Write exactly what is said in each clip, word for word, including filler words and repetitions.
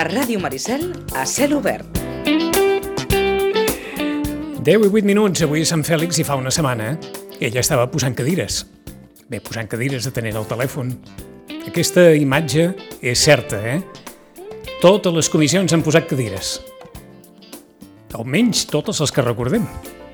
A Ràdio Maricel, a cel obert. deu i vuit minuts, avui a Sant Fèlix i fa una setmana ella estava posant cadires. Bé, posant cadires, atenent el telèfon. Aquesta imatge és certa, eh? Totes les comissions han posat cadires. Almenys totes les que recordem.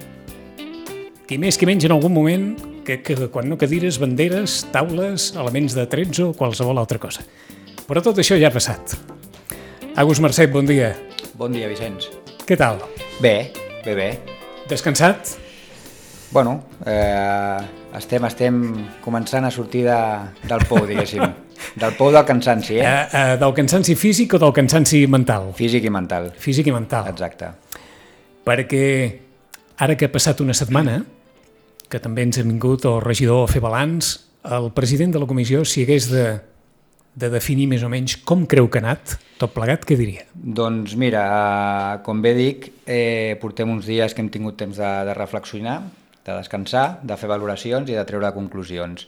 Qui més qui menys en algun moment, que, que quan no cadires, banderes, taules, elements de tretze o qualsevol altra cosa. Però tot això ja ha passat. Agus Marcet, bon dia. Bon dia, Vicenç. Què tal? Bé, bé, bé. Descansat? Bueno, eh, estem, estem començant a sortir de, del pou, diguéssim. Del pou del cansanci, eh? eh, eh del cansanci físic o del cansanci mental? Físic i mental. Físic i mental. Exacte. Perquè ara que ha passat una setmana, que també ens ha vingut el regidor a fer balanç, el president de la comissió, si hagués de, de definir més o menys com creu que ha anat, tot plegat, què diria? Doncs mira, eh, com bé dic, eh, portem uns dies que hem tingut temps de, de reflexionar, de descansar, de fer valoracions i de treure conclusions.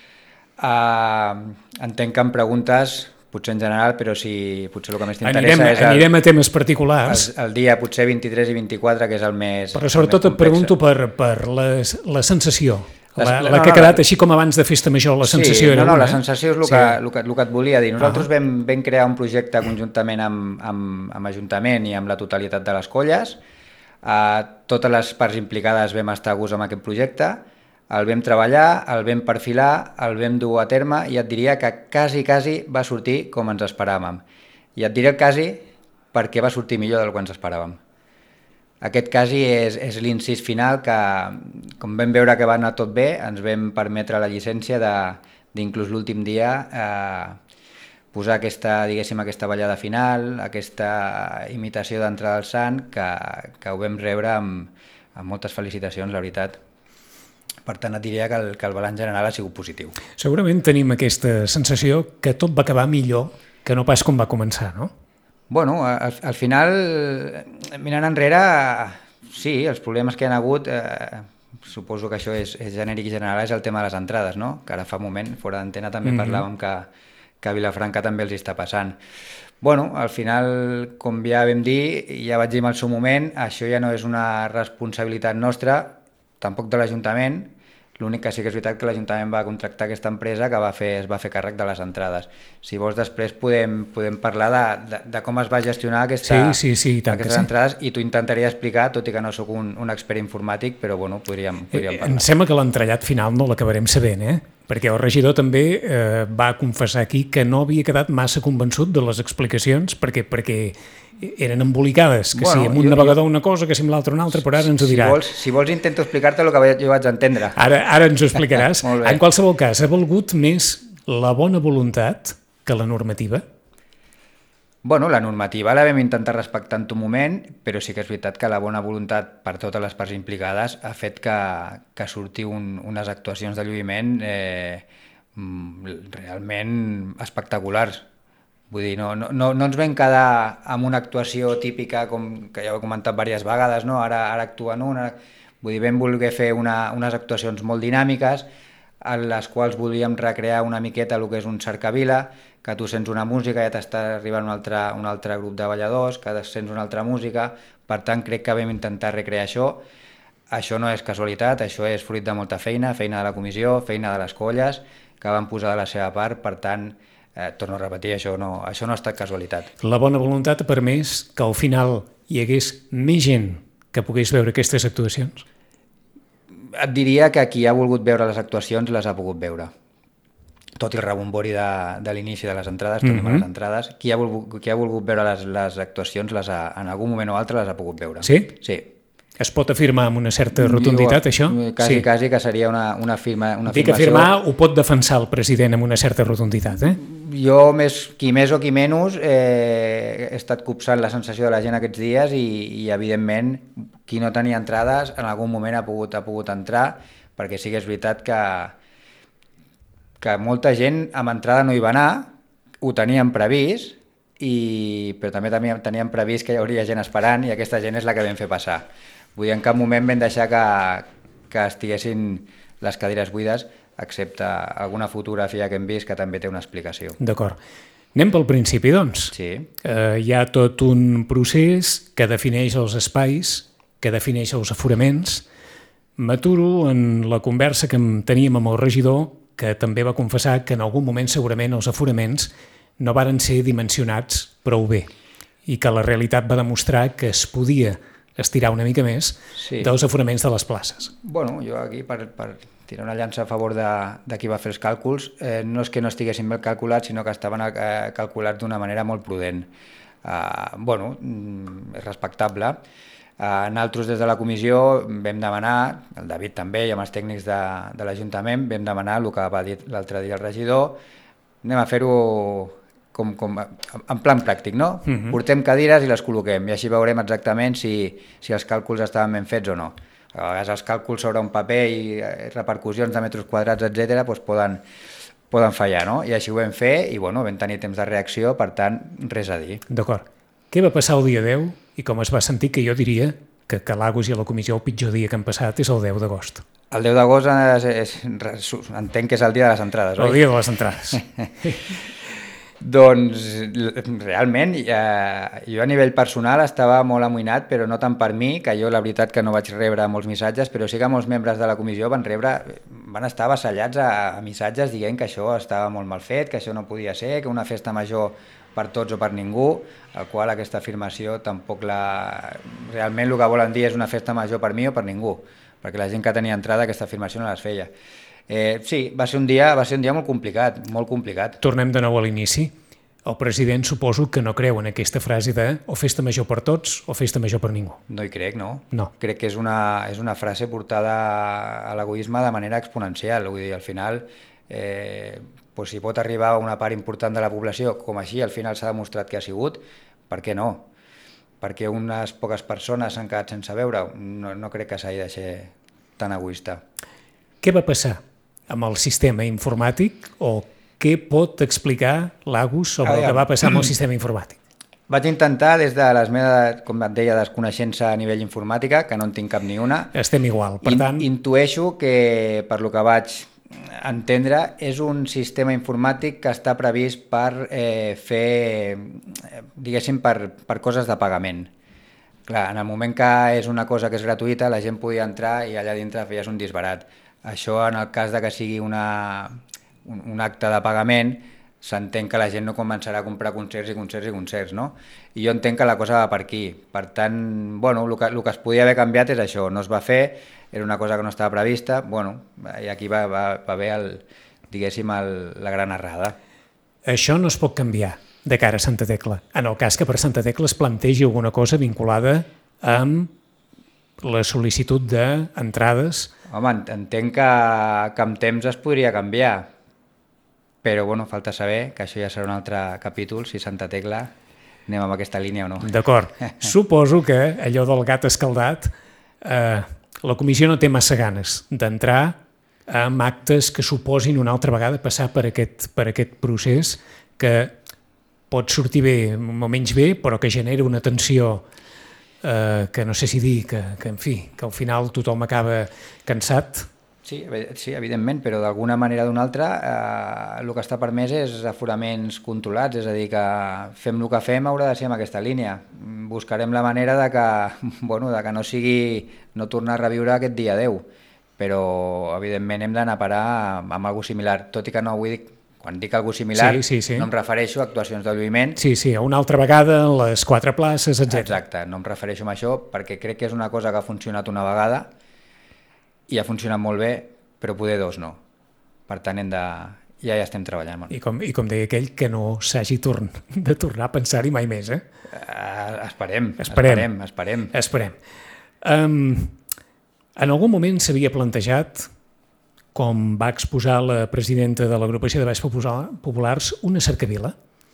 Eh, entenc que em preguntes, potser en general, però si potser el que més t'interessa anirem, és... El, anirem a temes particulars. El, el dia potser vint-i-tres i vint-i-quatre, que és el més... Però sobretot et pregunto per, per les, la sensació, la, Les, la no, que ha no, quedat la, així com abans de festa major, la sensació sí, era no, no, una. la sensació és el, Sí. que, el, que, el que et volia dir. Nosaltres Ah. vam, vam crear un projecte conjuntament amb, amb, amb Ajuntament i amb la totalitat de les colles. Uh, totes les parts implicades vam estar a gust amb aquest projecte, el vam treballar, el vam perfilar, el vam dur a terme i et diria que quasi, quasi va sortir com ens esperàvem. I et diré quasi perquè va sortir millor del que ens esperàvem. Aquest quasi és, és l'incís final que, com vam veure que va anar tot bé, ens vam permetre la llicència d'inclús l'últim dia eh, posar aquesta, diguéssim, aquesta ballada final, aquesta imitació d'entrada al sant, que, que ho vam rebre amb, amb moltes felicitacions, la veritat. Per tant, et diria que el, que el balanç general ha sigut positiu. Segurament tenim aquesta sensació que tot va acabar millor que no pas com va començar, no? Bueno, al, al final, mirant enrere, sí, els problemes que hi ha hagut, eh, suposo que això és, és genèric i general, és el tema de les entrades, no? Que ara fa un moment, fora d'antena, també mm-hmm. parlàvem que, que a Vilafranca també els hi està passant. Bueno, al final, com ja vam dir, ja vaig dir en el seu moment, això ja no és una responsabilitat nostra, tampoc de l'Ajuntament. L'únic que sí que és veritat que l'Ajuntament va contractar aquesta empresa que va fer, es va fer càrrec de les entrades. Si vols, després podem, podem parlar de, de, de com es va gestionar aquesta, sí, sí, sí, tant aquestes sí. entrades, i t'ho intentaria explicar, tot i que no sóc un, un expert informàtic, però bueno, podríem, podríem parlar. Em sembla que l'entrellat final no l'acabarem sabent, eh? Perquè el regidor també eh, va confessar aquí que no havia quedat massa convençut de les explicacions perquè, perquè eren embolicades, que bueno, si amb un jo, navegador una cosa, que si amb l'altre una altra, però ara ens ho dirà. Si vols, si vols intento explicar-te el que jo vaig entendre. Ara, ara ens ho explicaràs. En qualsevol cas, ha volgut més la bona voluntat que la normativa? Bueno, la normativa la vam intentar respectar en tot moment, però sí que és veritat que la bona voluntat per totes les parts implicades ha fet que, que surti un, unes actuacions de lluïment eh, realment espectaculars. Vull dir, no, no, no ens vam quedar amb una actuació típica, com que ja ho he comentat diverses vegades, no? ara, ara actuen una... Vull dir, vam voler fer una, unes actuacions molt dinàmiques, en les quals volíem recrear una miqueta el que és un cercavila, que tu sents una música i ja t'està arribant un altre, un altre grup de balladors, que sents una altra música, per tant crec que vam intentar recrear això. Això no és casualitat, això és fruit de molta feina, feina de la comissió, feina de les colles, que van posar de la seva part, per tant, eh, torno a repetir, això no, això no ha estat casualitat. La bona voluntat ha permès que al final hi hagués més gent que pogués veure aquestes actuacions? Et diria que qui ha volgut veure les actuacions les ha pogut veure. Tot i el rebombori de, de l'inici de les entrades, tornem mm-hmm. a les entrades, qui ha volgut, qui ha volgut veure les, les actuacions les ha, en algun moment o altre les ha pogut veure. Sí? Sí. Es pot afirmar amb una certa rotunditat, això? Quasi, sí. quasi que seria una, una, firma, una Dic afirmació... afirmar ho pot defensar el president amb una certa rotunditat, eh? Jo, més, qui més o qui menys, eh, he estat copsant la sensació de la gent aquests dies i, i evidentment, qui no tenia entrades, en algun moment ha pogut, ha pogut entrar, perquè sí que és veritat que, que molta gent amb entrada no hi va anar, ho tenien previst, i, però també tenien previst que hi hauria gent esperant i aquesta gent és la que vam fer passar. Vull dir, en cap moment vam deixar que, que estiguessin les cadires buides, excepte alguna fotografia que hem vist que també té una explicació. D'acord. Anem pel principi, doncs. Sí. Eh, hi ha tot un procés que defineix els espais, que defineix els aforaments. M'aturo en la conversa que teníem amb el regidor, que també va confessar que en algun moment segurament els aforaments no varen ser dimensionats prou bé i que la realitat va demostrar que es podia estirar una mica més sí. dels aforaments de les places. Bueno, jo aquí per, per tirar una llança a favor de, de qui va fer els càlculs, eh, no és que no estiguessin ben calculats, sinó que estaven eh, calculats d'una manera molt prudent. Eh, bueno, és respectable. Eh, nosaltres des de la comissió vam demanar, el David també i amb els tècnics de, de l'Ajuntament, vam demanar el que va dir l'altre dia el regidor, anem a fer-ho com, com, en plan pràctic, no? Uh-huh. Portem cadires i les col·loquem i així veurem exactament si, si els càlculs estaven ben fets o no. A vegades els càlculs sobre un paper i repercussions de metres quadrats, etcètera, doncs poden, poden fallar, no? I així ho vam fer i bueno, vam tenir temps de reacció, per tant, res a dir. D'acord. Què va passar el dia deu i com es va sentir, que jo diria que, que l'Agus i la comissió el pitjor dia que han passat és el deu d'agost. El deu d'agost és, és, és, entenc que és el dia de les entrades, oi? El dia de les entrades. Doncs realment eh, jo a nivell personal estava molt amoïnat, però no tant per mi, que jo la veritat que no vaig rebre molts missatges, però sí que molts membres de la comissió van rebre, van estar avasallats a, a missatges dient que això estava molt mal fet, que això no podia ser, que una festa major per tots o per ningú, el qual aquesta afirmació tampoc la... Realment el que volen dir és una festa major per mi o per ningú, perquè la gent que tenia entrada aquesta afirmació no les feia. Eh, sí, va ser un dia, va ser un dia molt complicat, molt complicat. Tornem de nou a l'inici. El president suposo que no creu en aquesta frase de o festa major per tots o festa major per ningú. No hi crec, no. No. Crec que és una, és una frase portada a l'egoisme de manera exponencial. Vull dir, al final, eh, doncs si pot arribar a una part important de la població, com així al final s'ha demostrat que ha sigut, per què no? Perquè unes poques persones s'han quedat sense veure, no, no crec que s'hagi de ser tan egoista. Què va passar amb el sistema informàtic o què pot explicar l'Agus sobre ah, el que va passar amb el sistema informàtic? Vaig intentar des de les meves, com et deia, desconeixença a nivell informàtica, que no en tinc cap ni una. Estem igual, per In, tant... Intueixo que, per lo que vaig entendre, és un sistema informàtic que està previst per eh, fer, diguéssim, per, per coses de pagament. Clar, en el moment que és una cosa que és gratuïta, la gent podia entrar i allà dintre feies un disbarat. Això, en el cas de que sigui una, un, un acte de pagament, s'entén que la gent no començarà a comprar concerts i concerts i concerts, no? I jo entenc que la cosa va per aquí. Per tant, bueno, el que, el que es podia haver canviat és això. No es va fer, era una cosa que no estava prevista, bueno, i aquí va, va, va haver, el, diguéssim, el, la gran errada. Això no es pot canviar de cara a Santa Tecla. En el cas que per Santa Tecla es plantegi alguna cosa vinculada amb la sol·licitud d'entrades. Home, entenc que, que amb temps es podria canviar, però bueno, falta saber que això ja serà un altre capítol, si Santa Tecla anem amb aquesta línia o no. D'acord. Suposo que allò del gat escaldat, eh, la comissió no té massa ganes d'entrar amb actes que suposin una altra vegada passar per aquest, per aquest procés que pot sortir bé o menys bé, però que genera una tensió eh, que no sé si dir, que, que en fi, que al final tothom acaba cansat. Sí, sí, evidentment, però d'alguna manera o d'una altra eh, el que està permès és aforaments controlats, és a dir, que fem el que fem haurà de ser en aquesta línia. Buscarem la manera de que, bueno, de que no sigui, no tornar a reviure aquest dia deu, però evidentment hem d'anar a parar amb, amb alguna similar, tot i que no vull dir, quan dic alguna similar, sí, sí, sí. no em refereixo a actuacions de lluïment. Sí, sí, una altra vegada, les quatre places, etcètera. Exacte, no em refereixo a això perquè crec que és una cosa que ha funcionat una vegada i ha funcionat molt bé, però poder dos no. Per tant, hem de... ja hi estem treballant. I com, i com deia aquell, que no s'hagi torn... de tornar a pensar-hi mai més, eh? Uh, esperem, esperem, esperem, esperem. Esperem. Um, en algun moment s'havia plantejat, com va exposar la presidenta de l'agrupació de Balls Populars, una cercavila?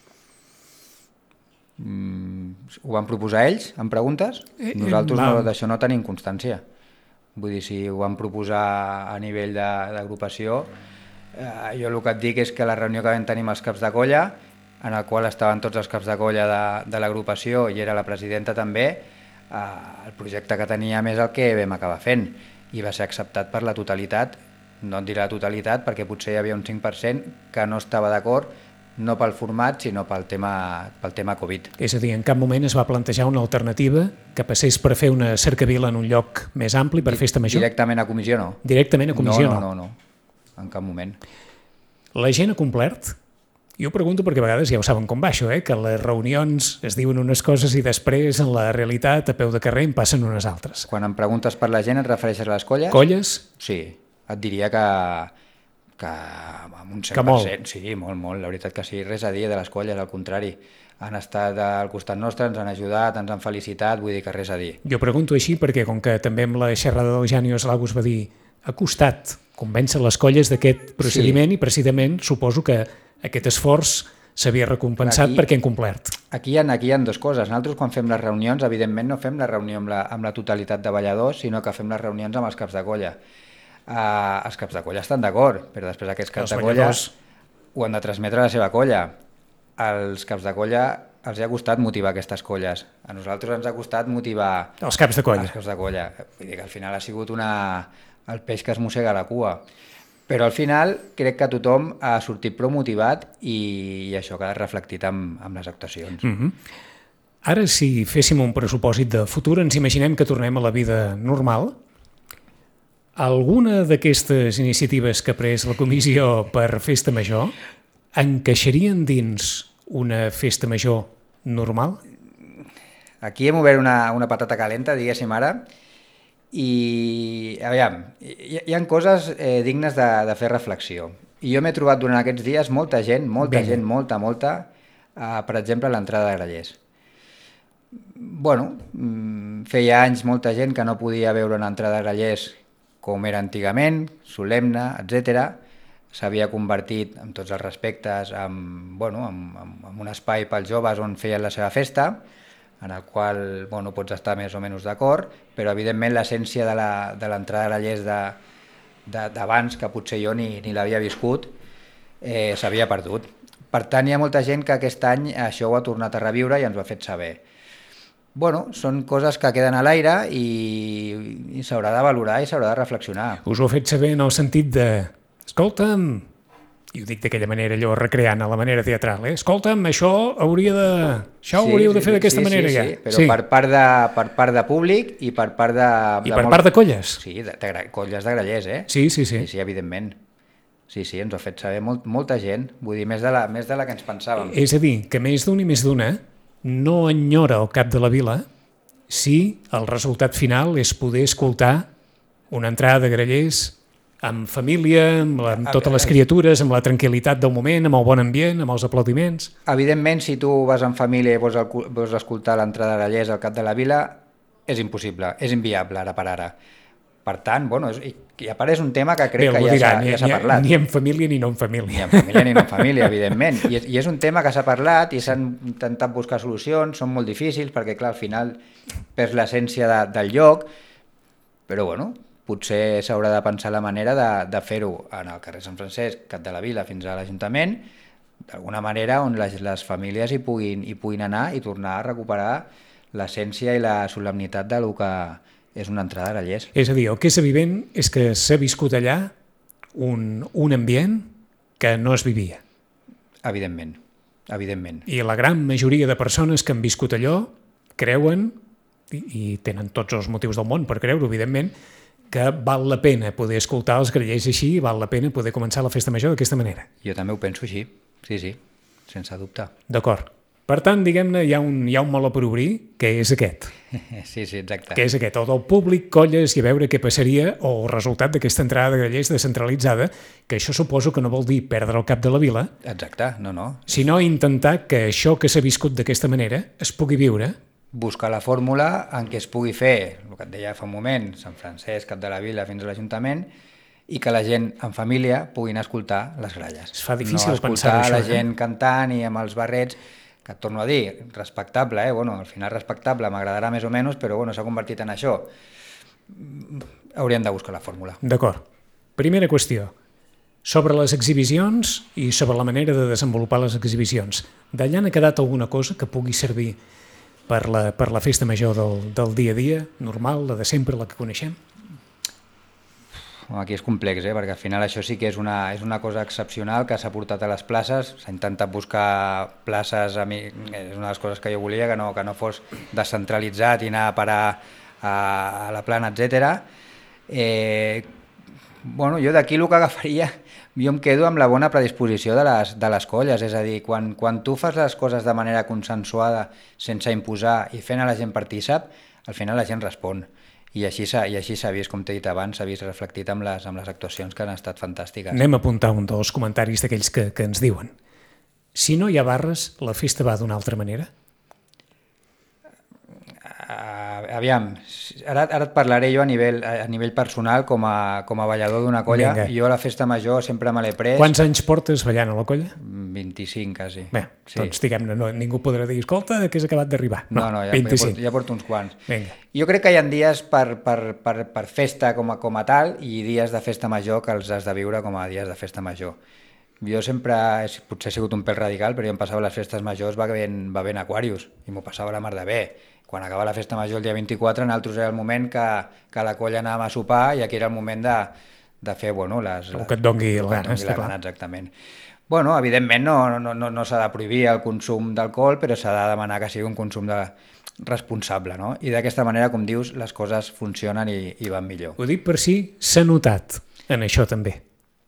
Mm, ho van proposar ells, en preguntes? Eh, Nosaltres va... no, d'això no tenim constància. Vull dir, si ho van proposar a nivell d'agrupació, eh, jo el que et dic és que la reunió que vam tenir amb els caps de colla, en el qual estaven tots els caps de colla de, de l'agrupació i era la presidenta també, eh, el projecte que teníem és el que vam acabar fent i va ser acceptat per la totalitat, no et diré la totalitat perquè potser hi havia un cinc per cent que no estava d'acord, no pel format, sinó pel tema, pel tema Covid. És a dir, en cap moment es va plantejar una alternativa que passés per fer una cercavila en un lloc més ampli per festa major? Directament a comissió no. Directament a comissió no? No, no, no, no, en cap moment. La gent ha complert? Jo ho pregunto perquè a vegades ja ho saben com va això, eh? Que les reunions es diuen unes coses i després en la realitat a peu de carrer en passen unes altres. Quan em preguntes per la gent et refereixes a les colles? Colles? Sí, et diria que, que amb un cent per cent. Que molt. Sí, molt, molt, la veritat que sí, res a dir de les colles, al contrari. Han estat al costat nostre, ens han ajudat, ens han felicitat, vull dir que res a dir. Jo pregunto així perquè com que també amb la xerrada del Jani Oslagos va dir ha costat convèncer les colles d'aquest procediment sí. I precisament suposo que aquest esforç s'havia recompensat aquí, perquè han complert. Aquí hi, ha, aquí hi ha dues coses. Nosaltres quan fem les reunions, evidentment no fem la reunió amb la, amb la totalitat de balladors, sinó que fem les reunions amb els caps de colla. Uh, els caps de colla estan d'acord, però després aquests caps els de colla balladors... ho han de transmetre a la seva colla. Als caps de colla els ha costat motivar aquestes colles. A nosaltres ens ha costat motivar... Els caps de colla. Els caps de colla. Vull dir que al final ha sigut una... el peix que es mossega la cua. Però al final crec que tothom ha sortit prou motivat i, i això ha quedat reflectit amb, amb les actuacions. Mm-hmm. Ara, si féssim un pressupòsit de futur, ens imaginem que tornem a la vida normal. Alguna d'aquestes iniciatives que ha pres la comissió per festa major encaixarien dins una festa major normal? Aquí hem obert una, una patata calenta, diguéssim ara, i aviam, hi, hi ha coses eh, dignes de, de fer reflexió. I jo m'he trobat durant aquests dies molta gent, molta Bé. gent, molta, molta, eh, per exemple, a l'entrada de Grallers. Bueno, feia anys molta gent que no podia veure una entrada de Grallers com era antigament, solemne, etcètera. S'havia convertit, amb tots els respectes, en, bueno, en, en, en un espai pels joves on feien la seva festa, en el qual bueno, pots estar més o menys d'acord, però evidentment l'essència de l'entrada de Grallers d'abans, que potser jo ni, ni l'havia viscut, eh, s'havia perdut. Per tant, hi ha molta gent que aquest any això ho ha tornat a reviure i ens ho ha fet saber. Bueno, són coses que queden a l'aire i, i s'haurà de valorar i s'haurà de reflexionar. Us ho he fet saber en el sentit de... Escolta'm, i ho dic d'aquella manera, allò recreant a la manera teatral, eh? Escolta'm, això hauria de... Això sí, ho hauríeu de fer sí, d'aquesta sí, manera sí, ja. Sí, però sí. Per, part de, per part de públic i per part de... I de per molt... part de colles? Sí, de, de, de colles de Grallers, eh? Sí, sí, sí. Sí, sí, evidentment. Sí, sí, ens ho ha fet saber molt, molta gent, vull dir, més de, la, més de la que ens pensàvem. És a dir, que més d'un i més d'una no enyora el cap de la vila si el resultat final és poder escoltar una entrada de Grallers amb família, amb, la, amb totes les criatures, amb la tranquil·litat del moment, amb el bon ambient, amb els aplaudiments. Evidentment, si tu vas en família i vols, vols escoltar l'entrada de Grallers al cap de la vila, és impossible, és inviable ara per ara. Per tant, bueno, és, i a part és un tema que crec Bé, que ja s'ha ja parlat. Ni en família ni no en família. Ni en família ni no en família, evidentment. I és, i és un tema que s'ha parlat i s'han intentat buscar solucions, són molt difícils perquè, clar, al final perds l'essència de, del lloc, però, bueno, potser s'haurà de pensar la manera de, de fer-ho en el carrer Sant Francesc, cap de la Vila, fins a l'Ajuntament, d'alguna manera on les, les famílies hi puguin, hi puguin anar i tornar a recuperar l'essència i la solemnitat del que és una entrada de Grallers. És a dir, el que és evident és que s'ha viscut allà un, un ambient que no es vivia. Evidentment, evidentment. I la gran majoria de persones que han viscut allò creuen, i, i tenen tots els motius del món per creure, evidentment, que val la pena poder escoltar els Grallers així i val la pena poder començar la festa major d'aquesta manera. Jo també ho penso així, sí, sí, sense dubte. D'acord. Per tant, diguem-ne, hi ha un, hi ha un meló per obrir, que és aquest. Sí, sí, exacte. Que és aquest, el del públic, colles, i a veure què passaria, o el resultat d'aquesta entrada de Grallers descentralitzada, que això suposo que no vol dir perdre el cap de la vila. Exacte, no, no. Sinó intentar que això que s'ha viscut d'aquesta manera es pugui viure. Buscar la fórmula en què es pugui fer, el que et deia fa un moment, Sant Francesc, cap de la vila, fins a l'Ajuntament, i que la gent en família puguin escoltar les gralles. Es fa difícil no pensar això. No la gent eh? cantant i amb els barrets, que et torno a dir, respectable, eh? Bueno, al final respectable, m'agradarà més o menys, però bueno, s'ha convertit en això. Hauríem de buscar la fórmula. D'acord. Primera qüestió. Sobre les exhibicions i sobre la manera de desenvolupar les exhibicions. D'allà n'ha quedat alguna cosa que pugui servir per la, per la festa major del, del dia a dia, normal, la de sempre, la que coneixem? aquí és complex, eh? Perquè al final això sí que és una, és una cosa excepcional que s'ha portat a les places, s'ha intentat buscar places, a mi, és una de les coses que jo volia, que no, que no fos descentralitzat i anar a parar a, a la plana, etcètera. Eh, bueno, jo d'aquí el que agafaria, jo em quedo amb la bona predisposició de les, de les colles, és a dir, quan, quan tu fas les coses de manera consensuada, sense imposar i fent a la gent partícip, al final la gent respon. I així s'ha i així s'ha vist, com t'he dit abans, s'ha vist reflectit amb les, amb les actuacions que han estat fantàstiques. Anem a apuntar un dels comentaris d'aquells que, que ens diuen. Si no hi ha barres, la festa va d'una altra manera? Uh, aviam, ara, ara et parlaré jo a nivell, a nivell personal com a, com a ballador d'una colla. Vinga. Jo a la festa major sempre me l'he pres. Quants anys portes ballant a la colla? vint-i-cinc, quasi. Bé, sí. Doncs diguem-ne, no, ningú podrà dir, escolta, que has acabat d'arribar. No, no, no ja, vint-i-cinc. Ja, porto, ja porto uns quants. Vinga. Jo crec que hi ha dies per, per, per, per festa com a, com a tal i dies de festa major que els has de viure com a dies de festa major. Jo sempre, potser he sigut un pèl radical, però jo em passava les festes majors bevent, bevent Aquarius i m'ho passava la mar de bé. Quan acaba la festa major el dia vint-i-quatre, nosaltres era el moment que, que la colla anàvem a sopar i aquí era el moment de, de fer, bueno, les... El que et dongui la gana, està clar. Exactament. Bueno, evidentment no, no, no, no s'ha de prohibir el consum d'alcohol, però s'ha de demanar que sigui un consum de, responsable, no? I d'aquesta manera, com dius, les coses funcionen i, i van millor. Ho dic per si s'ha notat en això també.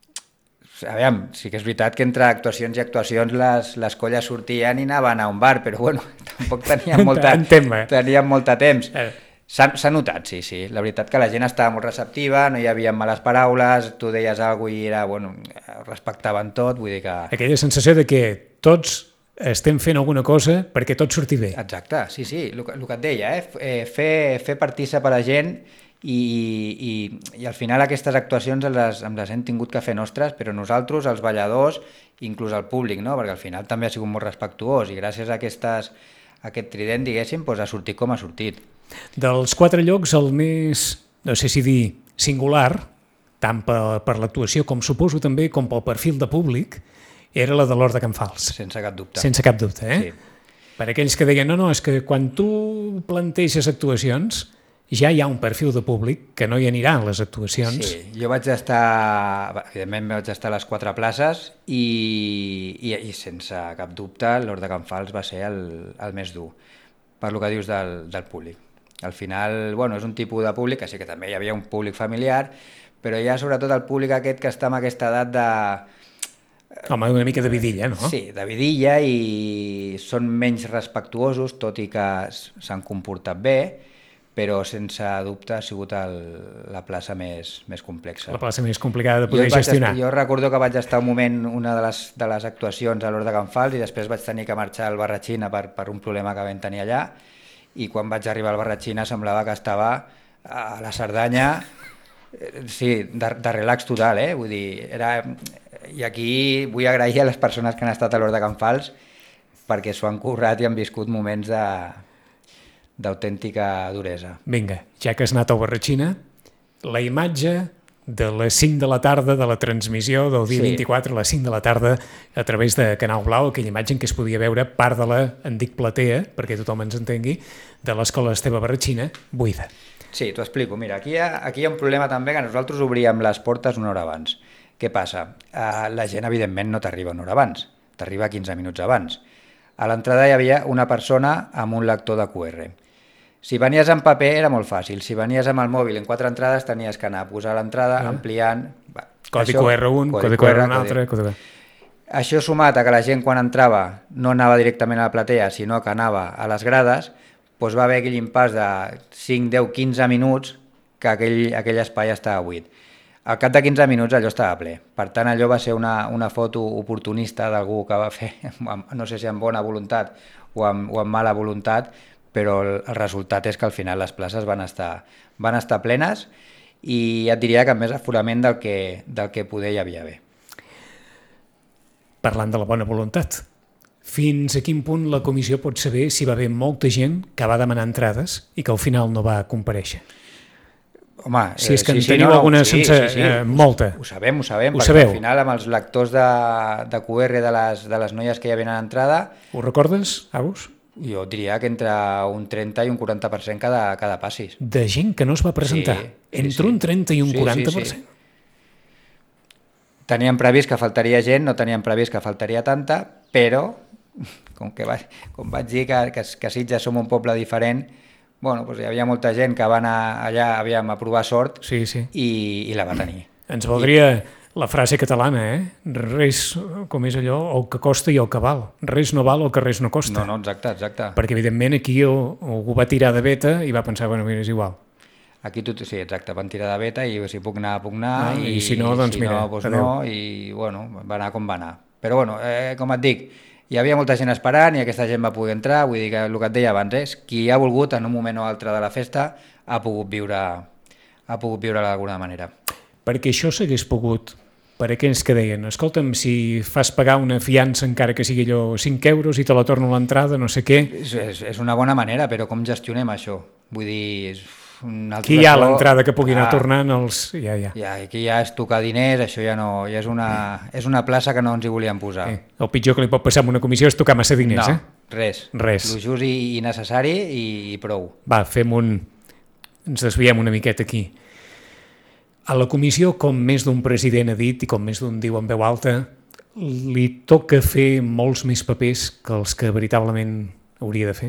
Aviam, sí que és veritat que entre actuacions i actuacions les, les colles sortien i anaven a un bar, però bueno, tampoc teníem molta, teníem molta temps. S'ha notat, sí, sí. La veritat que la gent estava molt receptiva, no hi havia males paraules, tu deies alguna cosa i era, bueno, respectaven tot, vull dir que... Aquella sensació de que tots estem fent alguna cosa perquè tot surti bé. Exacte, sí, sí, el que, el que et deia, eh? fer, fer partícip a la gent i, i, i al final aquestes actuacions les, les hem tingut que fer nostres, però nosaltres, els balladors, inclús el públic, no? Perquè al final també ha sigut molt respectuós i gràcies a, aquestes, a aquest trident, diguéssim, doncs ha sortit com ha sortit. Dels quatre llocs, el més, no sé si dir, singular, tant per, per l'actuació com suposo també com pel perfil de públic, era la de l'Hort de Can Fals. Sense cap dubte. Sense cap dubte, eh? Sí. Per aquells que deien, no, no, és que quan tu planteges actuacions ja hi ha un perfil de públic que no hi anirà en les actuacions. Sí, jo vaig estar, evidentment vaig estar a les quatre places i, i, i sense cap dubte l'Hort de Can Fals va ser el, el més dur, per lo que dius del, del públic. Al final, bueno, és un tipus de públic, que sí que també hi havia un públic familiar, però hi ha sobretot el públic aquest que està en aquesta edat de... Home, una mica de vidilla, no? Sí, de vidilla, i són menys respectuosos, tot i que s'han comportat bé, però sense dubte ha sigut el, la plaça més, més complexa. La plaça més complicada de poder jo gestionar. Estar, jo recordo que vaig estar un moment, una de les, de les actuacions a l'Hort de Can Fals, i després vaig tenir que marxar al Barratxina per, per un problema que vam tenir allà, i quan vaig arribar al Barratxina semblava que estava a la Cerdanya, sí, de, de relax total, eh? Vull dir, era... I aquí vull agrair a les persones que han estat a l'Hort de Can Fals perquè s'ho han currat i han viscut moments de... d'autèntica duresa. Vinga, ja que has anat al Barratxina, la imatge de les cinc de la tarda de la transmissió del dia sí. vint-i-quatre a les cinc de la tarda a través de Canal Blau, aquella imatge en què es podia veure part de la, en dic platea, perquè tothom ens entengui, de l'Escola Esteve Barratxina, buida. Sí, t'ho explico. Mira, aquí hi, ha, aquí hi ha un problema també, que nosaltres obríem les portes una hora abans. Què passa? Uh, la gent, evidentment, no t'arriba una hora abans, t'arriba quinze minuts abans. A l'entrada hi havia una persona amb un lector de Q R. Si venies en paper era molt fàcil, si venies amb el mòbil en quatre entrades tenies que anar a posar l'entrada, ah. ampliant... Va, codi Q R un, codi Q R un altre... Codi... Això sumat a que la gent quan entrava no anava directament a la platea, sinó que anava a les grades, doncs va haver aquell impàs de cinc, deu, quinze minuts que aquell, aquell espai estava buit. Al cap de quinze minuts allò estava ple. Per tant, allò va ser una, una foto oportunista d'algú que va fer, no sé si amb bona voluntat o amb, o amb mala voluntat, però el, el resultat és que al final les places van estar, van estar plenes i et diria que amb més aforament del que, del que poder hi havia bé. Parlant de la bona voluntat, fins a quin punt la comissió pot saber si va haver molta gent que va demanar entrades i que al final no va comparèixer? Home, si és que eh, en sí, teniu sí, no, alguna sí, sense, sí, sí. Eh, molta. Ho sabem, ho sabem, ho perquè sabeu. Al final amb els lectors de, de Q R de les, de les noies que hi havia a l'entrada... Ho recordes, Agus? Jo diria que entre un trenta i un quaranta per cent cada, cada passis. De gent que no es va presentar? Sí, sí, entre sí. un trenta i un sí, quaranta per cent? Sí, sí. teníem previst que faltaria gent, no teníem previst que faltaria tanta, però, com, que va, com vaig dir que, que, que Sitges som un poble diferent, bueno, doncs hi havia molta gent que va anar allà, aviam, a provar sort sí, sí. I, i la va tenir. Ens valdria la frase catalana, eh? Res, com és allò, el que costa i el que val. Res no val el que res no costa. No, no, exacte, exacte. Perquè, evidentment, aquí algú va tirar de beta i va pensar, bueno, mira, és igual. Aquí tot, sí, exacte, van tirar de beta i si puc anar, puc anar, ah, i, i si no, doncs si mira, no, doncs no, i bueno, va anar com va anar. Però bueno, eh, com et dic, hi havia molta gent esperant i aquesta gent va poder entrar, vull dir que el que et deia abans és, qui ha volgut en un moment o altre de la festa ha pogut viure, ha pogut viure d'alguna manera. Perquè això s'hagués pogut, per aquells que deien, escolta'm, si fas pagar una fiança encara que sigui allò cinc euros i te la torno a l'entrada, no sé què... És, és, és una bona manera, però com gestionem això? Vull dir... És un altre aquí hi ha això... l'entrada que pugui anar ah, tornant els... Ja, ja. ja, aquí ja és tocar diners, això ja no... Ja és, una, és una plaça que no ens hi volíem posar. Eh, el pitjor que li pot passar a una comissió és tocar massa diners, no, eh? res. Res. Lo just i, i necessari i, i prou. Va, fem un... Ens desviem una miqueta aquí. A la comissió, com més d'un president ha dit i com més d'un diu en veu alta, li toca fer molts més papers que els que veritablement hauria de fer?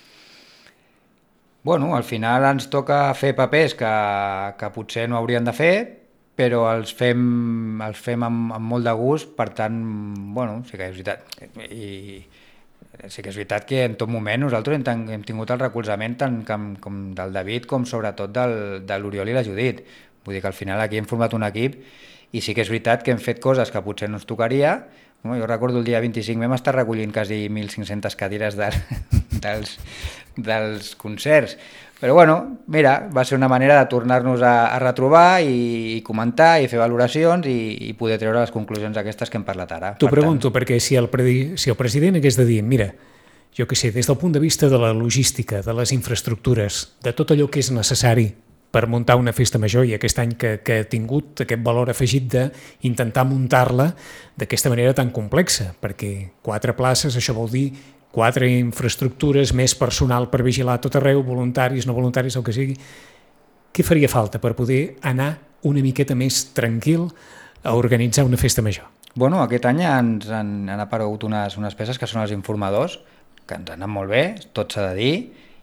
Bueno, al final ens toca fer papers que, que potser no haurien de fer, però els fem, els fem amb, amb molt de gust, per tant, bueno, sí que és veritat. I sí que és veritat que en tot moment nosaltres hem, ten, hem tingut el recolzament tant com, com del David com sobretot del, de l'Oriol i la Judit. Vull dir que al final aquí hem format un equip i sí que és veritat que hem fet coses que potser no ens tocaria. No, jo recordo el dia vint-i-cinc vam estar recollint quasi mil cinc-centes cadires de, dels, dels concerts. Però bueno, mira, va ser una manera de tornar-nos a, a retrobar i, i comentar i fer valoracions i, i poder treure les conclusions aquestes que hem parlat ara. T'ho per pregunto tant... perquè si el, predi... si el president hagués de dir, mira, jo què sé, des del punt de vista de la logística, de les infraestructures, de tot allò que és necessari per muntar una festa major i aquest any que, que ha tingut aquest valor afegit d'intentar muntar-la d'aquesta manera tan complexa, perquè quatre places, això vol dir quatre infraestructures, més personal per vigilar tot arreu, voluntaris, no voluntaris, el que sigui. Què faria falta per poder anar una miqueta més tranquil a organitzar una festa major? Bueno, aquest any ens han, han aparegut unes, unes peces que són els informadors, que ens han anat molt bé, tot s'ha de dir,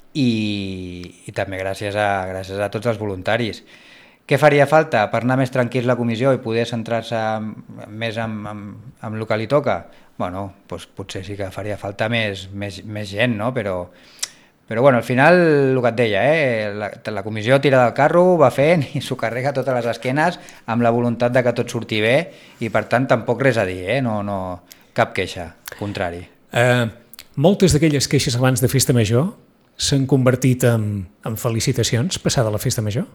i, i també gràcies a, gràcies a tots els voluntaris. Què faria falta per anar més tranquils la comissió i poder centrar-se més en, en, en el que li toca? Bueno, doncs potser sí que faria falta més, més, més gent, no? Però, però bueno, al final el que et deia, eh? la, la comissió tira del carro, va fent i s'ho carrega totes les esquenes amb la voluntat de que tot surti bé i per tant tampoc res a dir, eh? no, no, cap queixa, contrari. Uh, moltes d'aquelles queixes abans de festa major s'han convertit en, en felicitacions passada la festa major?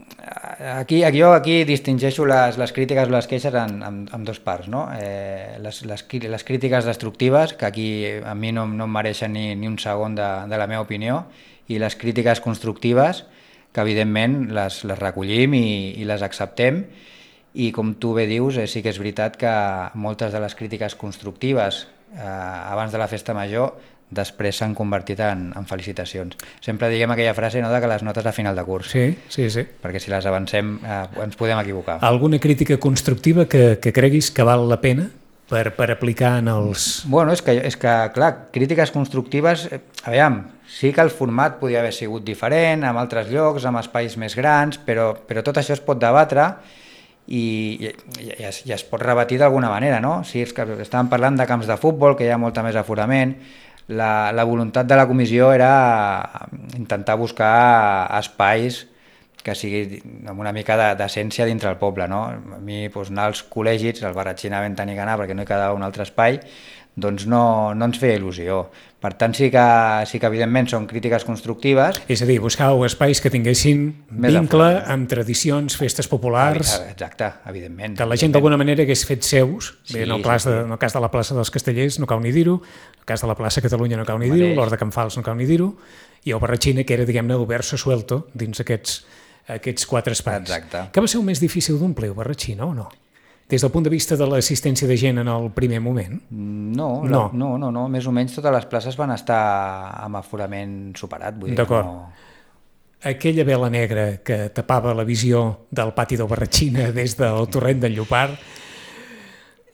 Aquí, aquí, jo aquí distingeixo les, les crítiques o les queixes en, en, en dos parts. No? Eh, les, les, les crítiques destructives, que aquí a mi no, no em mereixen ni, ni un segon de, de la meva opinió, i les crítiques constructives, que evidentment les, les recollim i, i les acceptem, i com tu bé dius, eh, sí que és veritat que moltes de les crítiques constructives eh, abans de la festa major després s'han convertit en, en felicitacions. Sempre diguem aquella frase, no?, de que les notes a final de curs. Sí, sí, sí. Perquè si les avancem eh, ens podem equivocar. Alguna crítica constructiva que, que creguis que val la pena per, per aplicar en els... Bueno, és que, és que, clar, crítiques constructives, eh, aviam, sí que el format podia haver sigut diferent, en altres llocs, amb espais més grans, però, però tot això es pot debatre i, i, i, es, i es pot rebatir d'alguna manera, no? Si és que estàvem parlant de camps de futbol, que hi ha molta més aforament. La, la voluntat de la comissió era intentar buscar espais que sigui amb una mica d'essència dintre el poble, no? A mi doncs, anar als col·legis, al Barratxina vam tenir que anar perquè no hi quedava un altre espai, doncs no, no ens feia il·lusió. Per tant, sí que, sí que evidentment són crítiques constructives. És a dir, buscàveu espais que tinguessin més vincle amb tradicions, festes populars... Exacte, evidentment. Que la gent d'alguna manera hagués fet seus. Sí, Bé, en, el sí, cas de, sí. en el cas de la plaça dels Castellers no cal ni dir-ho, en el cas de la plaça Catalunya no cal ni dir-ho, l'Hort de Can Fals no cal ni dir-ho, i el Barratxina, que era, diguem-ne, obert-se suelto dins aquests, aquests quatre espais. Exacte. Que va ser el més difícil d'omplir, el Barratxina, o no? Des del punt de vista de l'assistència de gent en el primer moment? No, no, no, no, no. Més o menys totes les places van estar amb aforament superat. D'acord. No... Aquella vela negra que tapava la visió del pati del Barratxina des del torrent del Llopart,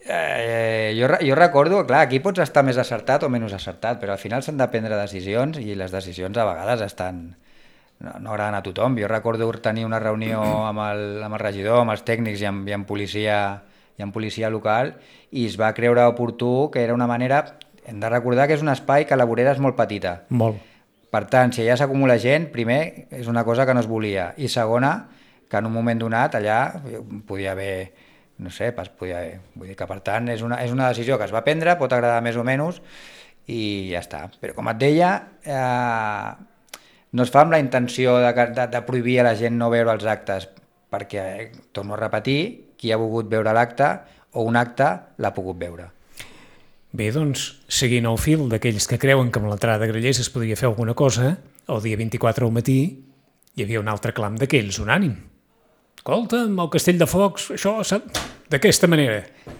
Eh, jo, jo recordo, clar, aquí pots estar més acertat o menys acertat, però al final s'han de prendre decisions i les decisions a vegades estan... no, no agraden a tothom. Jo recordo tenir una reunió amb el, amb el regidor, amb els tècnics i amb, i amb, policia, i amb policia local i es va creure oportú que era una manera... Hem de recordar que és un espai que la vorera és molt petita. Molt. Per tant, si allà s'acumula gent, primer, és una cosa que no es volia. I segona, que en un moment donat allà podia haver... no sé, pas podia haver... Vull dir que, per tant, és una, és una decisió que es va prendre, pot agradar més o menys, i ja està. Però, com et deia, eh, no es fa amb la intenció de, de, de prohibir a la gent no veure els actes, perquè, eh, torno a repetir, qui ha volgut veure l'acte o un acte l'ha pogut veure. Bé, doncs, seguint el fil d'aquells que creuen que amb l'entrada de Grallers es podria fer alguna cosa, el dia vint-i-quatre al matí hi havia un altre clam d'aquells, unànim. Escolta, amb el Castell de Focs, això s'ha... d'aquesta manera.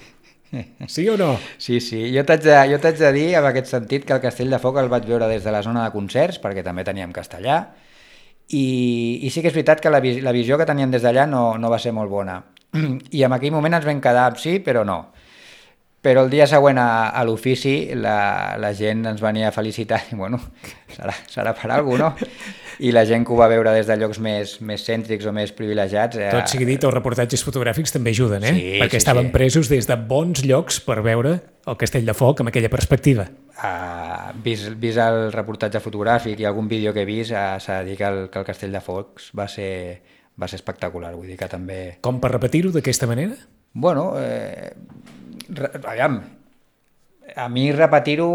Sí o no? Sí, sí. Jo t'haig de, jo t'haig de dir, en aquest sentit, que el Castell de Focs el vaig veure des de la zona de concerts, perquè també teníem castellà, i, i sí que és veritat que la, la visió que teníem des d'allà no, no va ser molt bona. I en aquell moment ens vam quedar sí, però no. Però el dia següent a, a l'ofici la, la gent ens venia a felicitar i bueno, serà, serà per alguna cosa, no? I la gent que ho va veure des de llocs més, més cèntrics o més privilegiats... Eh... Tot sigui dit, els reportatges fotogràfics també ajuden, eh? Sí, perquè sí, estaven sí. presos des de bons llocs per veure el Castell de Foc amb aquella perspectiva. Uh, vist, vist el reportatge fotogràfic i algun vídeo que he vist, uh, s'ha de dir que el, que el Castell de Focs va ser, va ser espectacular, vull dir que també... Com per repetir-ho d'aquesta manera? Bueno, eh, aviam, a mi repetir-ho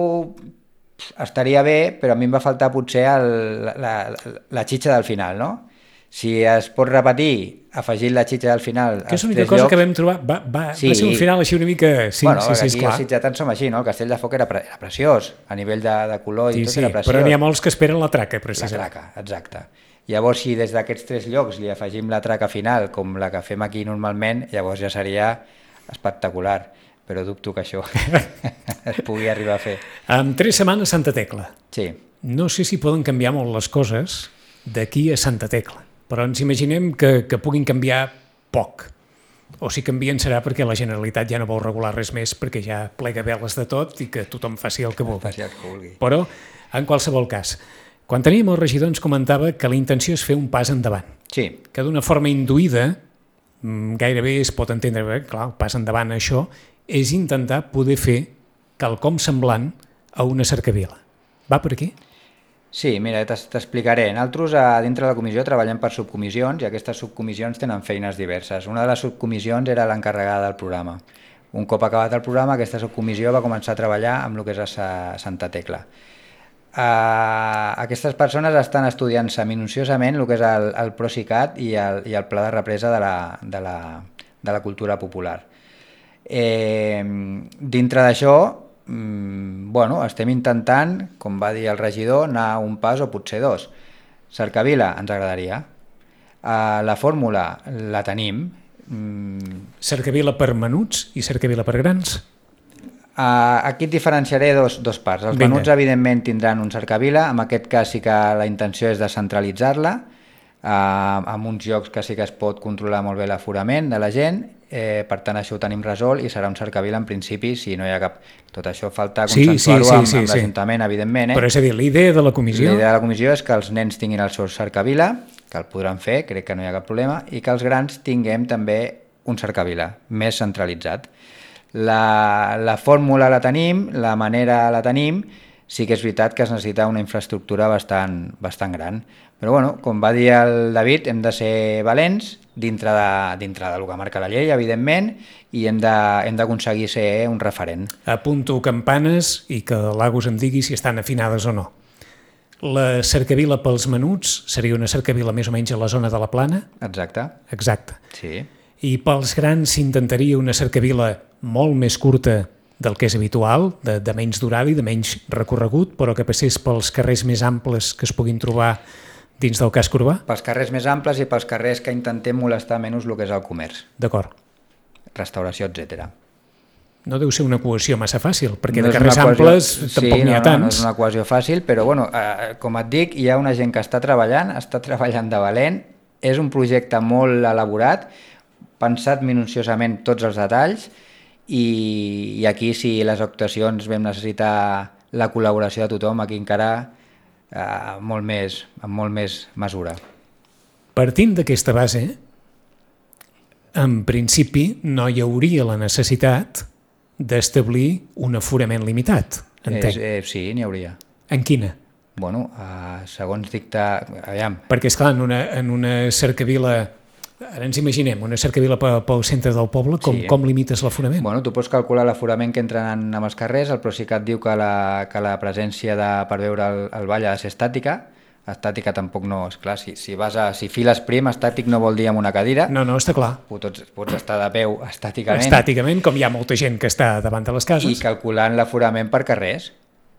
estaria bé, però a mi em va faltar potser el, la, la, la xitxa del final, no? Si es pot repetir, afegint la xitxa del final... Que és l'única cosa llocs... que vam trobar, va, va, sí. va ser un final així una mica... Sí, bueno, sí, sí, aquí esclar. els sitgetans som així, no? El Castell de Foc era, pre era preciós, a nivell de, de color i sí, tot sí, era preciós. Però n'hi ha molts que esperen la traca, precisament. La traca, exacte. Llavors, si des d'aquests tres llocs li afegim la traca final, com la que fem aquí normalment, llavors ja seria espectacular. Però dubto que això es pugui arribar a fer. En tres setmanes Santa Tecla. Sí. No sé si poden canviar molt les coses d'aquí a Santa Tecla, però ens imaginem que, que puguin canviar poc. O si canvien serà perquè la Generalitat ja no vol regular res més perquè ja plega veles de tot i que tothom faci el que vulgui. Faci el que vulgui. Però, en qualsevol cas, quan teníem el regidor ens comentava que la intenció és fer un pas endavant. Sí. Que d'una forma induïda, gairebé es pot entendre, bé, clar, el pas endavant a això, és intentar poder fer quelcom semblant a una cercavila. Va per aquí? Sí, mira, t'explicaré. Nosaltres a dintre de la comissió treballem per subcomissions i aquestes subcomissions tenen feines diverses. Una de les subcomissions era l'encarregada del programa. Un cop acabat el programa, aquesta subcomissió va començar a treballar amb el que és a Santa Tecla. Uh, aquestes persones estan estudiant-se minuciosament el que és el, el Procicat i el, i el pla de represa de la, de la, de la cultura popular. Eh, dintre d'això, mm, bueno, estem intentant, com va dir el regidor, anar un pas o potser dos. Cercavila ens agradaria. Uh, la fórmula la tenim. Mm. Cercavila per menuts i cercavila per grans? Uh, aquí et diferenciaré dos, dos parts. Els Vinga. menuts, evidentment, tindran un cercavila. En aquest cas sí que la intenció és descentralitzar-la, uh, amb uns llocs que sí que es pot controlar molt bé l'aforament de la gent. Eh, per tant, això ho tenim resolt i serà un cercavila en principi si no hi ha cap... Tot això falta consensuar-ho sí, sí, sí, amb, amb sí, l'Ajuntament, sí. Evidentment. Eh? Però és a dir, l'idea de la comissió... L'idea de la comissió és que els nens tinguin el seu cercavila, que el podran fer, crec que no hi ha cap problema, i que els grans tinguem també un cercavila més centralitzat. La, la fórmula la tenim, la manera la tenim, sí que és veritat que es necessita una infraestructura bastant, bastant gran. Però bueno, com va dir el David, hem de ser valents dintre de, dintre del que marca la llei, evidentment, i hem d'aconseguir ser un referent. Apunto campanes i que l'Agus em digui si estan afinades o no. La cercavila pels menuts seria una cercavila més o menys a la zona de la Plana? Exacte. Exacte. Sí. I pels grans s'intentaria una cercavila molt més curta del que és habitual, de, de menys durada i de menys recorregut, però que passés pels carrers més amples que es puguin trobar dins del casc urbà? Pels carrers més amples i pels carrers que intentem molestar menys el que és el comerç. D'acord. Restauració, etcètera. No deu ser una equació massa fàcil, perquè no de carrers equació... amples sí, tampoc n'hi ha no, tants. No, no és una equació fàcil, però bueno, eh, com et dic, hi ha una gent que està treballant, està treballant de valent, és un projecte molt elaborat, pensat minuciosament tots els detalls, i, i aquí si les actuacions vam necessitar la col·laboració de tothom, aquí encara eh, molt més, amb molt més mesura. Partint d'aquesta base, en principi no hi hauria la necessitat d'establir un aforament limitat, entenc. Eh, eh, sí, n'hi hauria. En quina? Bueno, eh, segons dicta... Aviam. Perquè, esclar, en una, en una cercavila, ara ens imaginem, una cercavila pel centre del poble, com, Sí. com limites l'aforament? Bueno, tu pots calcular l'aforament que entren amb els carrers, el Procicat diu que la, que la presència de, per veure el, el ball ha de ser estàtica, estàtica tampoc no, és clar, si, si, vas a, si files prim, estàtic no vol dir amb una cadira, No, no, està clar. pots, pots estar de peu estàticament, Estàticament, com hi ha molta gent que està davant de les i cases, calculant l'aforament per carrers.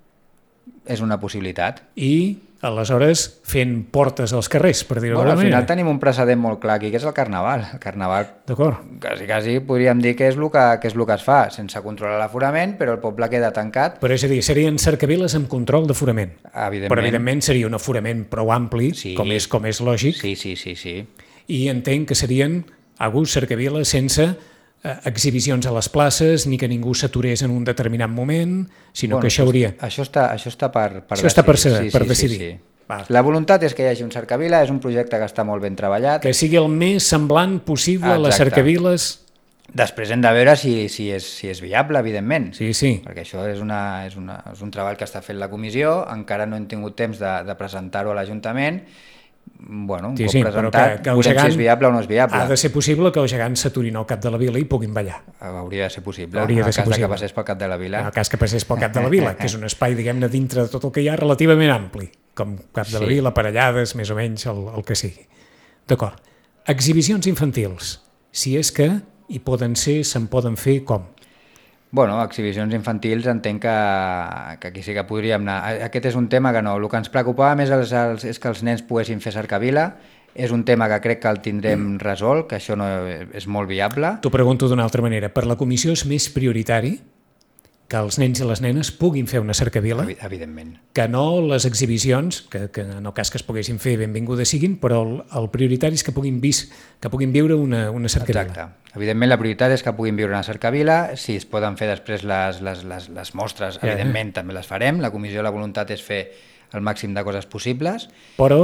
És una possibilitat. i aleshores fent portes als carrers, per dir-ho Bueno, d'alguna al final manera. tenim un precedent molt clar aquí, que és el Carnaval. El Carnaval, D'acord. quasi, quasi podríem dir que és el que, que és el que es fa, sense controlar l'aforament, però el poble queda tancat, Però és a dir, serien cercaviles amb control d'aforament. evidentment. Però evidentment seria un aforament prou ampli, Sí. com, és, com és lògic, Sí, sí, sí, sí. i entenc que serien a gust cercaviles sense eh, exhibicions a les places, ni que ningú s'aturés en un determinat moment, sinó Bueno, que això hauria... Això està, això està per, per Això està per decidir. saber, per decidir. Sí, sí. Val. La voluntat és que hi hagi un cercavila, és un projecte que està molt ben treballat. Que sigui el més semblant possible a les Exacte. cercaviles. Després hem de veure si, si, és, si és viable, evidentment. Sí, sí. Perquè això és, una, és, una, és un treball que està fent la comissió, encara no hem tingut temps de, de presentar-ho a l'Ajuntament. Bueno, un Sí, cop sí, però presentat, que, que el veurem gegant si és viable o no és viable. ha de ser possible que els gegants s'aturin al cap de la vila i puguin ballar. Hauria de ser possible, Hauria de en ser el cas de possible. que passés pel cap de la vila. En el cas que passés pel cap de la vila, que és un espai, diguem-ne, dintre de tot el que hi ha, relativament ampli, com cap de la Sí. vila, aparellades, més o menys, el, el que sigui. D'acord. Exhibicions infantils, si és que hi poden ser, se'n poden fer com? Bueno, exhibicions infantils entenc que, que aquí sí que podríem anar. Aquest és un tema que no, el que ens preocupava més els, els, és que els nens poguessin fer cercavila. És un tema que crec que el tindrem resolt, que això no és molt viable. T'ho pregunto d'una altra manera. Per la comissió és més prioritari que els nens i les nenes puguin fer una cercavila, Evi- Evidentment. que no les exhibicions, que, que en el cas que es poguessin fer benvingudes siguin, però el, el prioritari és que puguin, vis, que puguin viure una, una cercavila. Exacte. Evidentment la prioritat és que puguin viure una cercavila, si es poden fer després les, les, les, les mostres, Ja, evidentment també les farem. La comissió, la voluntat és fer el màxim de coses possibles, Però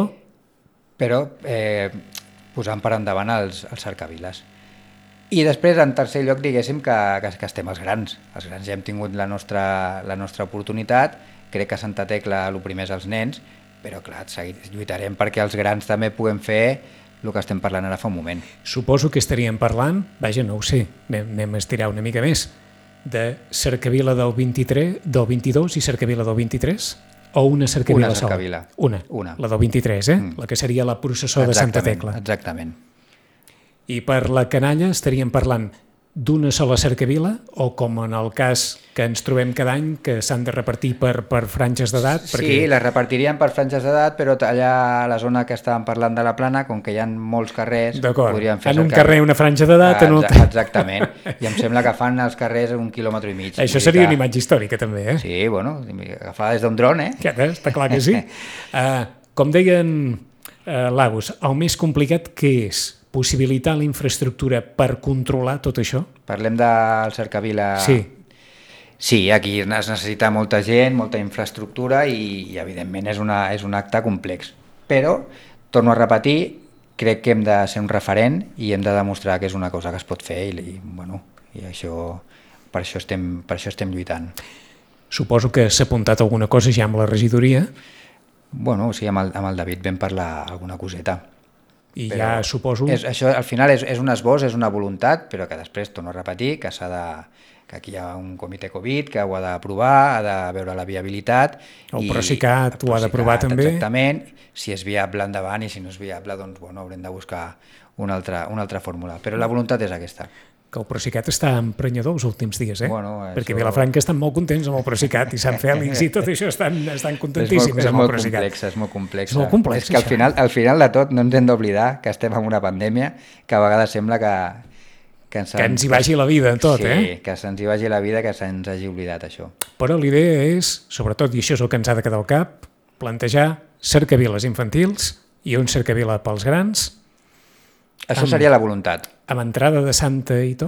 però eh, posant per endavant els, els cercaviles. I després, en tercer lloc, diguéssim que, que, que estem els grans. Els grans ja hem tingut la nostra, la nostra oportunitat, crec que a Santa Tecla el primer és els nens, però clar, seguir, lluitarem perquè els grans també puguem fer el que estem parlant ara fa un moment. suposo que estaríem parlant, vaja, no ho sé, anem, anem a estirar una mica més, de cercavila del vint-i-tres, del vint-i-dos i cercavila del vint-i-tres? O una cercavila Una sola? cercavila. Una. Una. La del vint-i-tres, eh? Mm. La que seria la processó de Santa Exactament, Tecla. Exactament. I per la canalla estaríem parlant d'una sola cercavila o com en el cas que ens trobem cada any que s'han de repartir per, per franges d'edat? Sí, les repartirien per franges d'edat, però allà a la zona que estàvem parlant de la Plana, com que hi ha molts carrers, D'acord, podríem fer en un cercavila. carrer una franja d'edat, en un... Exa- Exactament. I em sembla que fan els carrers un quilòmetre i mig. Això Vull dir seria que- una imatge històrica també, eh? Sí, bueno, agafada des d'un dron, eh? Ja, eh? Està clar que sí. Uh, com deien uh, Lagos, el més complicat què és? Possibilitar la infraestructura per controlar tot això? Parlem del cercavila... Sí. Sí, aquí es necessita molta gent, molta infraestructura i, i evidentment és, una, és un acte complex. Però, torno a repetir, crec que hem de ser un referent i hem de demostrar que és una cosa que es pot fer i, i, bueno, i això, per, això estem, per això estem lluitant. Suposo que s'ha apuntat alguna cosa ja amb la regidoria Bueno, sí, amb el, amb el David vam parlar alguna coseta. i Però ja suposo... És, això al final és, és un esbós, és una voluntat, però que després, torno a repetir, que s'ha de que aquí hi ha un comitè Covid que ho ha d'aprovar, ha de veure la viabilitat. El i- Procicat el ho ha d'aprovar Procicat, també. Exactament, si és viable endavant i si no és viable, doncs bueno, haurem de buscar una altra, una altra fórmula. Però la voluntat és aquesta. Que el Procicat està emprenyador els últims dies, eh? Bueno, Perquè això- Vilafranca estan molt contents amb el Procicat i Sant Fèlix i tot això estan, estan És molt, contentíssims és amb el molt Procicat. complex, és molt complex. És molt complex, És que al això. final, al final de tot no ens hem d'oblidar que estem en una pandèmia que a vegades sembla que, que, ens, Que ens hi vagi la vida en tot, sí, eh? que se'ns hi vagi la vida, que se'ns hagi oblidat això. Però l'idea és, sobretot, i això és el que ens ha de quedar al cap, plantejar cercaviles infantils i un cercavila pels grans, Això Amb- seria la voluntat. amb entrada de santa i tot.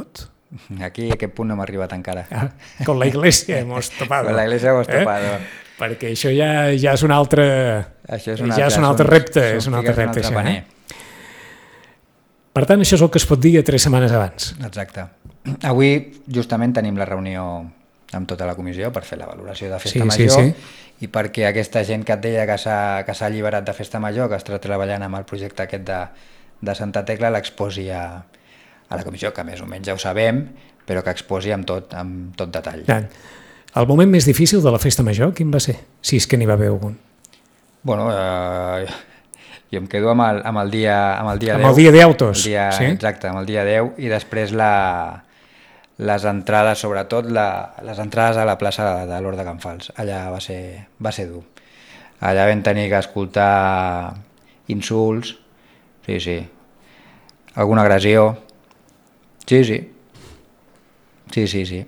Aquí a aquest punt no hem arribat encara. Ah, con la iglesia hemos topado. Con la iglesia hemos topado. Eh? Perquè això ja, ja és un altre, això és un ja altre, és un altre són, repte. són és un altre repte, un altre això, eh? Per tant, això és el que es pot dir a tres setmanes abans. Exacte. Avui justament tenim la reunió amb tota la comissió per fer la valoració de Festa sí, Major sí, sí. i perquè aquesta gent que et deia que s'ha que s'ha alliberat de Festa Major, que està treballant amb el projecte aquest de, de Santa Tecla, l'exposi a, a la comissió, que més o menys ja ho sabem, però que exposi amb tot, amb tot detall. Ja. El moment més difícil de la Festa Major, quin va ser? Si és que n'hi va haver algun. Bueno, eh, jo em quedo amb el, amb el dia amb el dia amb deu. el dia d'autos. Dia, sí? Exacte, amb el dia deu, i després la, les entrades, sobretot la, les entrades a la plaça de l'Hort de Can Fals. Allà va ser, va ser dur. Allà vam tenir que escoltar insults, sí, sí, alguna agressió, sí, sí, sí, sí, sí.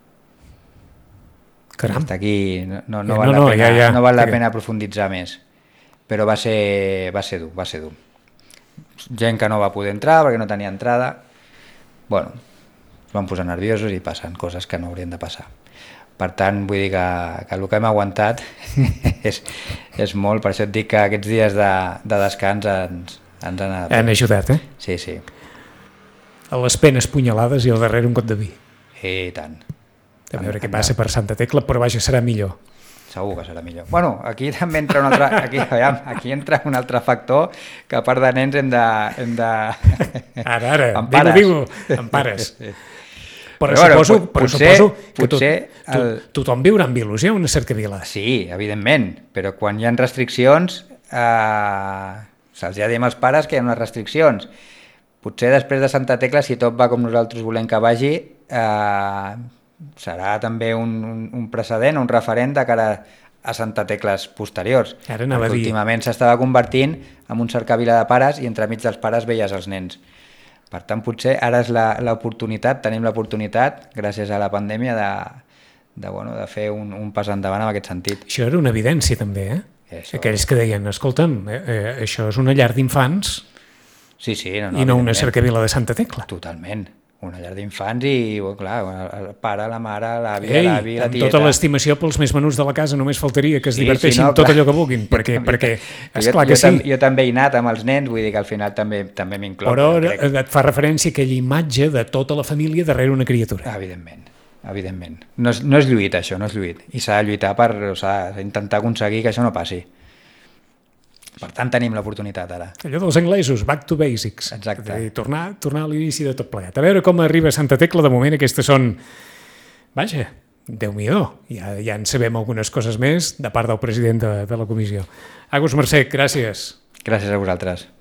Caram. Hasta aquí no, no, no, no, val, no, la pena, ja, ja. no val la Perquè... pena aprofunditzar més, però va ser, va ser dur, va ser dur. Gent que no va poder entrar perquè no tenia entrada, bueno, es van posar nerviosos i passen coses que no haurien de passar. Per tant, vull dir que, que el que hem aguantat és, és molt, per això et dic que aquests dies de, de descans ens, ens han ajudat. Han ajudat, eh? Sí, sí. A les penes punyalades i al darrere un got de vi. I tant. A veure què passa per Santa Tecla, però vaja, serà millor. Segur que serà millor. Bueno, aquí també entra un altre, aquí, aviam, aquí entra un altre factor que a part de nens hem de... Hem de... Ara, ara, Empares. digo, digo, empares. Però, Però, suposo, bueno, però potser- suposo que tot, potser tot, el- tothom viurà amb il·lusió una cercavila. Sí, evidentment, però quan hi ha restriccions, eh, se'ls ha dit als pares que hi ha unes restriccions. Potser després de Santa Tecla, si tot va com nosaltres volem que vagi, eh, serà també un, un, un precedent, un referent de cara a Santa Tecles posteriors. Ara anava a dir... Últimament s'estava convertint en un cercavila de pares i entremig dels pares veies els nens. Per tant, potser ara és l'oportunitat, tenim l'oportunitat, gràcies a la pandèmia, de, de, bueno, de fer un, un pas endavant en aquest sentit. Això era una evidència també, eh? Això. Aquells que deien, escolta'm, eh, eh, això és una llar d'infants Sí, sí, no, i no, no una evidentment. cercavila de Santa Tecla. Totalment. Una llar d'infants i, bueno, clar, el pare, la mare, l'avi, Ei, l'avi, la amb tieta... tota l'estimació pels més menuts de la casa, només faltaria que es Sí, diverteixin sí, no, tot clar. allò que vulguin, perquè, perquè Jo- esclar jo, que sí. tam- Jo també he anat amb els nens, vull dir que al final també, també m'incloc. Però crec. et fa referència a aquella imatge de tota la família darrere una criatura. Evidentment, evidentment. No és, no és lluit, això, no és lluit. I s'ha de lluitar per o s'ha d'intentar aconseguir que això no passi. Per tant, tenim l'oportunitat ara. Allò dels anglesos, back to basics. Exacte. És a dir, tornar, tornar a l'inici de tot plegat. A veure com arriba Santa Tecla. De moment aquestes són... Vaja, Déu-n'hi-do. Ja, ja en sabem algunes coses més de part del president de, de la comissió. Agus Mercè, gràcies. Gràcies a vosaltres.